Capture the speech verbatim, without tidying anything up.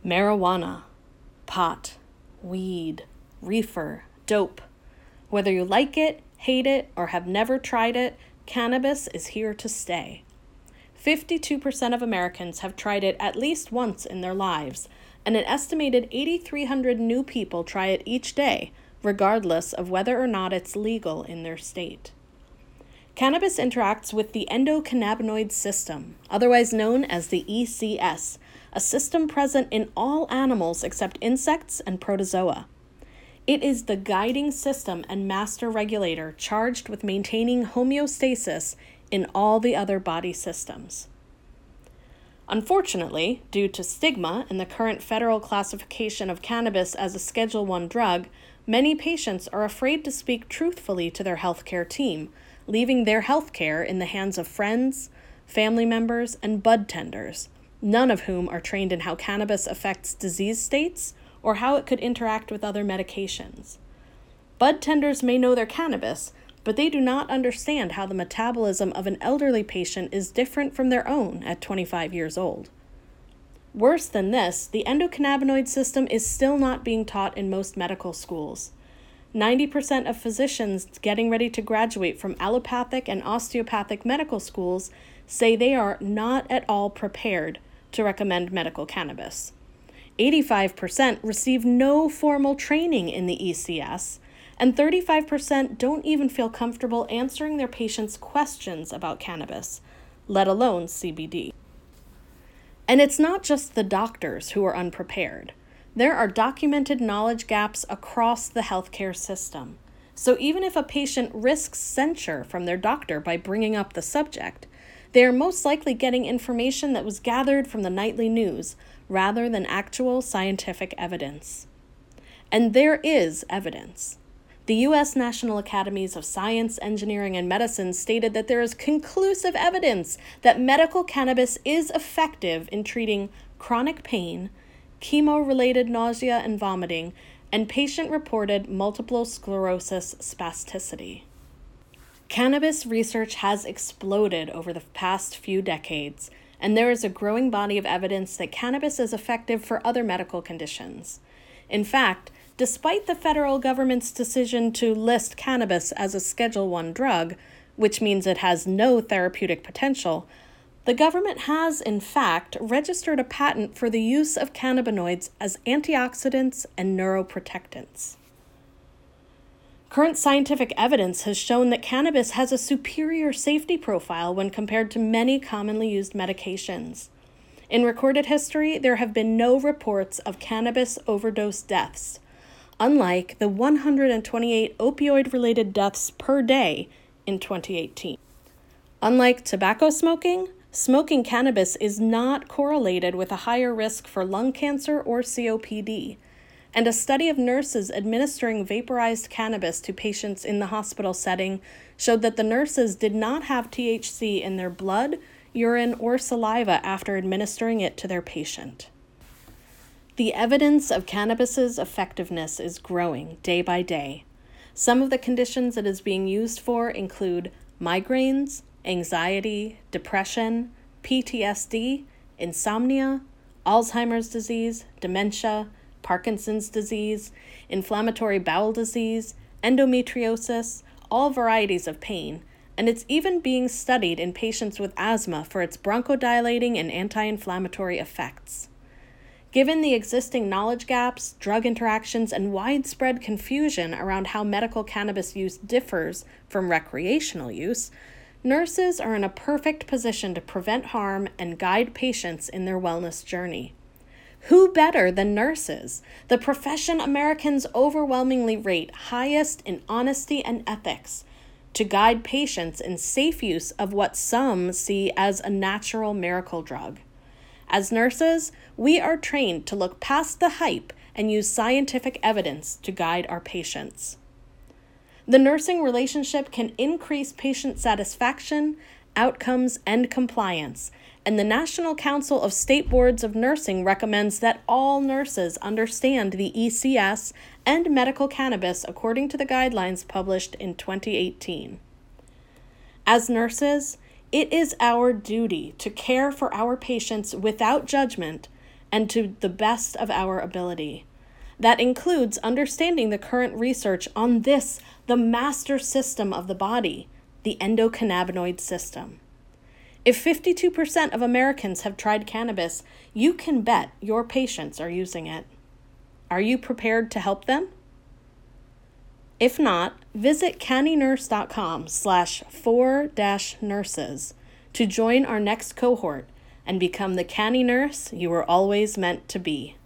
Marijuana, pot, weed, reefer, dope. Whether you like it, hate it, or have never tried it, cannabis is here to stay. fifty-two percent of Americans have tried it at least once in their lives, and an estimated eight thousand three hundred new people try it each day, regardless of whether or not it's legal in their state. Cannabis interacts with the endocannabinoid system, otherwise known as the E C S, a system present in all animals except insects and protozoa. It is the guiding system and master regulator charged with maintaining homeostasis in all the other body systems. Unfortunately, due to stigma and the current federal classification of cannabis as a Schedule one drug, many patients are afraid to speak truthfully to their healthcare team, leaving their healthcare in the hands of friends, family members, and bud tenders, none of whom are trained in how cannabis affects disease states or how it could interact with other medications. Bud tenders may know their cannabis, but they do not understand how the metabolism of an elderly patient is different from their own at twenty-five years old. Worse than this, the endocannabinoid system is still not being taught in most medical schools. ninety percent of physicians getting ready to graduate from allopathic and osteopathic medical schools say they are not at all prepared to recommend medical cannabis. eighty-five percent receive no formal training in the E C S, and thirty-five percent don't even feel comfortable answering their patients' questions about cannabis, let alone C B D. And it's not just the doctors who are unprepared. There are documented knowledge gaps across the healthcare system. So even if a patient risks censure from their doctor by bringing up the subject, they are most likely getting information that was gathered from the nightly news rather than actual scientific evidence. And there is evidence. The U S National Academies of Science, Engineering, and Medicine stated that there is conclusive evidence that medical cannabis is effective in treating chronic pain, chemo-related nausea and vomiting, and patient-reported multiple sclerosis spasticity. Cannabis research has exploded over the past few decades, and there is a growing body of evidence that cannabis is effective for other medical conditions. In fact, despite the federal government's decision to list cannabis as a Schedule one drug, which means it has no therapeutic potential, the government has, in fact, registered a patent for the use of cannabinoids as antioxidants and neuroprotectants. Current scientific evidence has shown that cannabis has a superior safety profile when compared to many commonly used medications. In recorded history, there have been no reports of cannabis overdose deaths, unlike the one hundred twenty-eight opioid-related deaths per day in twenty eighteen. Unlike tobacco smoking, smoking cannabis is not correlated with a higher risk for lung cancer or C O P D, and a study of nurses administering vaporized cannabis to patients in the hospital setting showed that the nurses did not have T H C in their blood, urine, or saliva after administering it to their patient. The evidence of cannabis's effectiveness is growing day by day. Some of the conditions it is being used for include migraines, anxiety, depression, P T S D, insomnia, Alzheimer's disease, dementia, Parkinson's disease, inflammatory bowel disease, endometriosis, all varieties of pain, and it's even being studied in patients with asthma for its bronchodilating and anti-inflammatory effects. Given the existing knowledge gaps, drug interactions, and widespread confusion around how medical cannabis use differs from recreational use, nurses are in a perfect position to prevent harm and guide patients in their wellness journey. Who better than nurses, the profession Americans overwhelmingly rate highest in honesty and ethics, to guide patients in safe use of what some see as a natural miracle drug? As nurses, we are trained to look past the hype and use scientific evidence to guide our patients. The nursing relationship can increase patient satisfaction, outcomes, and compliance, and the National Council of State Boards of Nursing recommends that all nurses understand the E C S and medical cannabis according to the guidelines published in twenty eighteen. As nurses, it is our duty to care for our patients without judgment and to the best of our ability. That includes understanding the current research on this, the master system of the body, the endocannabinoid system. If fifty-two percent of Americans have tried cannabis, you can bet your patients are using it. Are you prepared to help them? If not, visit cannynurse.com slash four dash nurses to join our next cohort and become the canny nurse you were always meant to be.